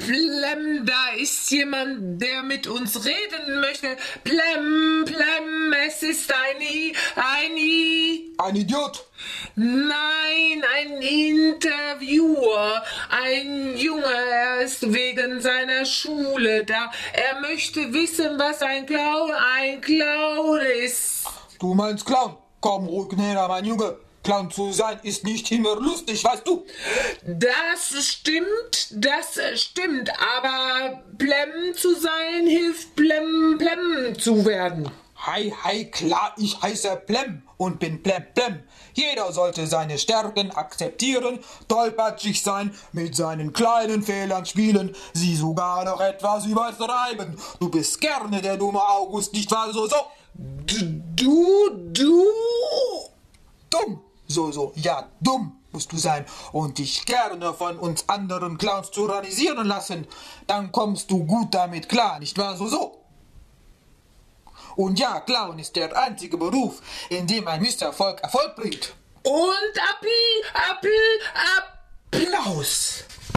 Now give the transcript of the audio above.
Plem, da ist jemand, der mit uns reden möchte. Plem, Plem, es ist ein Ein Idiot. Nein, ein Interviewer. Ein Junge, er ist wegen seiner Schule da. Er möchte wissen, was ein Clown ist. Du meinst Clown? Komm ruhig näher, mein Junge. Clown zu sein ist nicht immer lustig, weißt du? Das stimmt, aber Plem zu sein hilft Plem zu werden. Hi, klar, ich heiße Plem und bin Plem. Jeder sollte seine Stärken akzeptieren, tollpatschig sein, mit seinen kleinen Fehlern spielen, sie sogar noch etwas übertreiben. Du bist gerne der dumme August, nicht wahr? So. Du? Dumm. So, ja, dumm musst du sein und dich gerne von uns anderen Clowns tyrannisieren lassen. Dann kommst du gut damit klar, nicht wahr? So. Und ja, Clown ist der einzige Beruf, in dem ein Misserfolg Erfolg bringt. Und Applaus.